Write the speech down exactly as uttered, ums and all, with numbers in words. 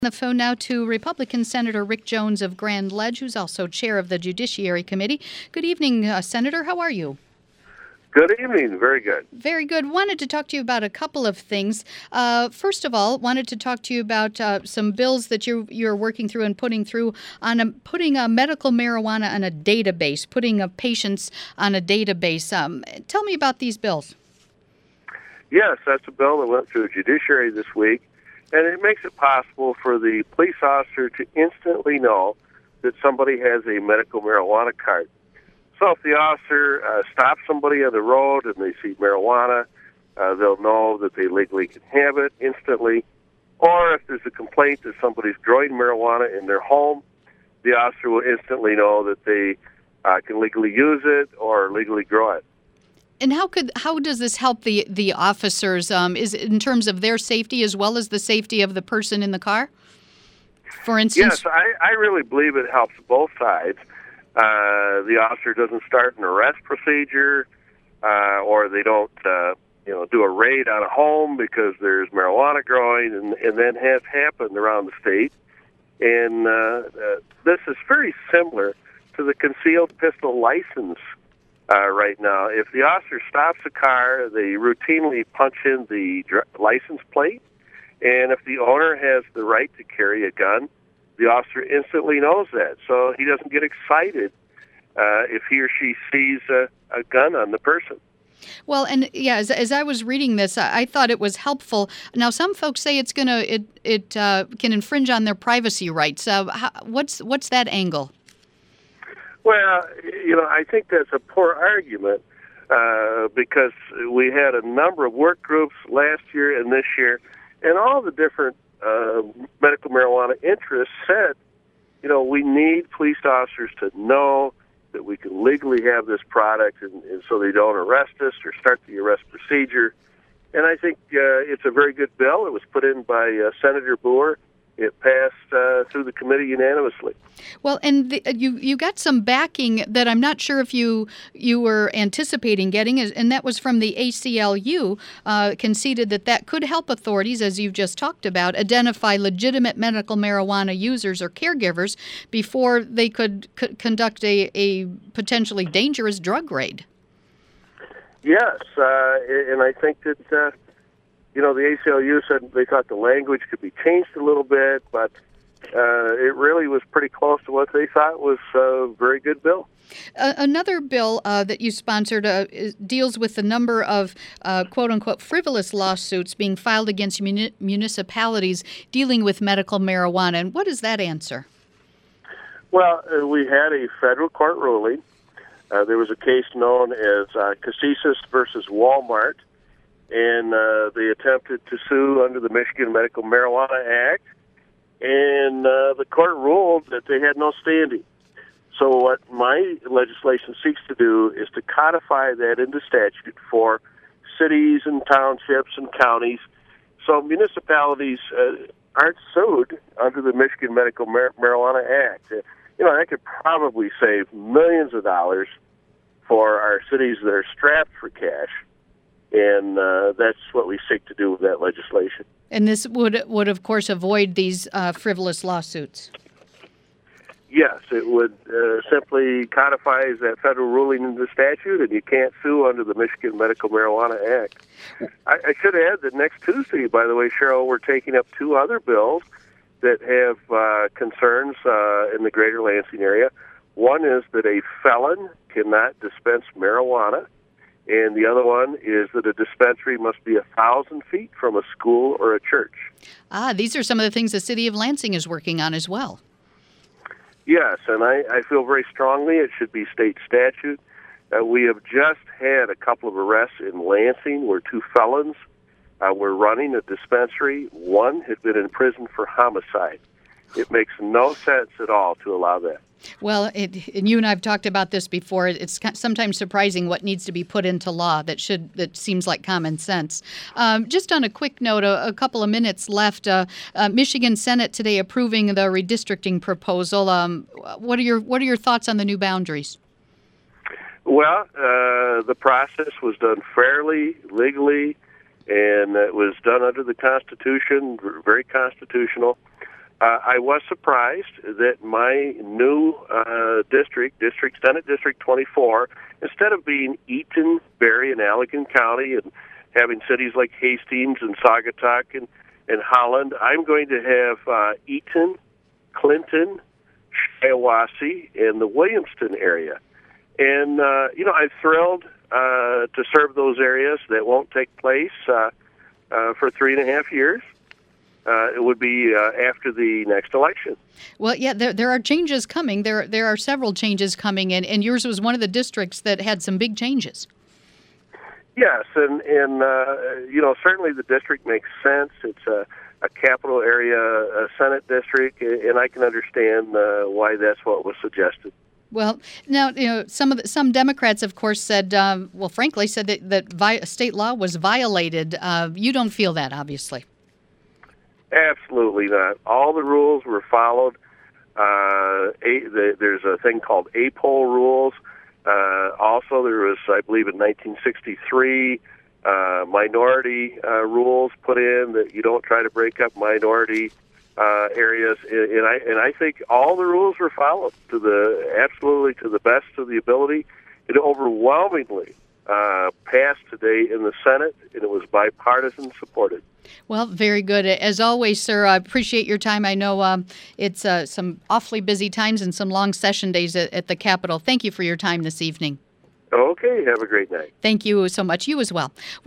The phone now to Republican Senator Rick Jones of Grand Ledge, who's also chair of the Judiciary Committee. Good evening, uh, Senator. How are you? Good evening. Very good. Very good. Wanted to talk to you about a couple of things. Uh, first of all, wanted to talk to you about uh, some bills that you're you're working through and putting through on a, putting a medical marijuana on a database, putting a patients on a database. Um, tell me about these bills. Yes, that's a bill that went through the Judiciary this week, and it makes it possible for the police officer to instantly know that somebody has a medical marijuana card. So if the officer uh, stops somebody on the road and they see marijuana, uh, they'll know that they legally can have it instantly. Or if there's a complaint that somebody's growing marijuana in their home, the officer will instantly know that they uh, can legally use it or legally grow it. And how could how does this help the the officers? Um, is it in terms of their safety as well as the safety of the person in the car? For instance, yes, I, I really believe it helps both sides. Uh, the officer doesn't start an arrest procedure, uh, or they don't, uh, you know, do a raid on a home because there's marijuana growing, and, and that has happened around the state. And uh, uh, this is very similar to the concealed pistol license. Uh, right now, if the officer stops a car, they routinely punch in the dr- license plate, and if the owner has the right to carry a gun, the officer instantly knows that, so he doesn't get excited uh, if he or she sees a, a gun on the person. Well, and yeah, as, as I was reading this, I, I thought it was helpful. Now, some folks say it's gonna it it uh, can infringe on their privacy rights. Uh, how, what's what's that angle? Well, you know, I think that's a poor argument uh, because we had a number of work groups last year and this year, and all the different uh, medical marijuana interests said, you know, we need police officers to know that we can legally have this product, and, and so they don't arrest us or start the arrest procedure. And I think uh, it's a very good bill. It was put in by uh, Senator Boer. It passed uh, through the committee unanimously. Well, and the, you you got some backing that I'm not sure if you you were anticipating getting, and that was from the A C L U, uh, conceded that that could help authorities, as you've just talked about, identify legitimate medical marijuana users or caregivers before they could c- conduct a, a potentially dangerous drug raid. Yes, uh, and I think that... Uh, You know, the A C L U said they thought the language could be changed a little bit, but uh, it really was pretty close to what they thought was a very good bill. Uh, another bill uh, that you sponsored uh, is, deals with the number of uh, quote-unquote frivolous lawsuits being filed against muni- municipalities dealing with medical marijuana. And what does that answer? Well, uh, we had a federal court ruling. Uh, there was a case known as uh, Casesis versus Walmart. And uh, they attempted to sue under the Michigan Medical Marijuana Act, and uh, the court ruled that they had no standing. So what my legislation seeks to do is to codify that into statute for cities and townships and counties, so municipalities uh, aren't sued under the Michigan Medical Mar- Marijuana Act. Uh, you know, that could probably save millions of dollars for our cities that are strapped for cash. And uh, that's what we seek to do with that legislation. And this would, would of course, avoid these uh, frivolous lawsuits. Yes, it would uh, simply codifies that federal ruling in the statute, and you can't sue under the Michigan Medical Marijuana Act. I, I should add that next Tuesday, by the way, Cheryl, we're taking up two other bills that have uh, concerns uh, in the greater Lansing area. One is that a felon cannot dispense marijuana. And the other one is that a dispensary must be a thousand feet from a school or a church. Ah, these are some of the things the city of Lansing is working on as well. Yes, and I, I feel very strongly it should be state statute. Uh, we have just had a couple of arrests in Lansing where two felons uh, were running a dispensary. One had been in prison for homicide. It makes no sense at all to allow that. Well, it, and you and I have talked about this before. It's sometimes surprising what needs to be put into law that should that seems like common sense. Um, just on a quick note, a, a couple of minutes left. Uh, uh, Michigan Senate today approving the redistricting proposal. Um, what are your what are your thoughts on the new boundaries? Well, uh, the process was done fairly, legally, and it was done under the Constitution, very constitutional. Uh, I was surprised that my new uh, district, District Senate District twenty-four, instead of being Eaton, Berry, and Allegan County and having cities like Hastings and Saugatuck and, and Holland, I'm going to have uh, Eaton, Clinton, Shiawassee, and the Williamston area. And, uh, you know, I'm thrilled uh, to serve those areas. That won't take place uh, uh, for three and a half years. Uh, it would be uh, after the next election. Well, yeah, there there are changes coming. There there are several changes coming, and, and yours was one of the districts that had some big changes. Yes, and, and uh, you know, certainly the district makes sense. It's a, a capital area a Senate district, and I can understand uh, why that's what was suggested. Well, now, you know, some of the, some Democrats, of course, said, um, well, frankly, said that, that vi- state law was violated. Uh, you don't feel that, obviously. Absolutely not. All the rules were followed. Uh, a, the, there's a thing called A P O L rules. Uh, also, there was, I believe, in nineteen sixty-three, uh, minority uh, rules put in that you don't try to break up minority uh, areas. And, and I and I think all the rules were followed to the absolutely to the best of the ability. It overwhelmingly uh, passed today in the Senate, and it was bipartisan supported. Well, very good. As always, sir, I appreciate your time. I know um, it's uh, some awfully busy times and some long session days at, at the Capitol. Thank you for your time this evening. Okay, have a great night. Thank you so much. You as well.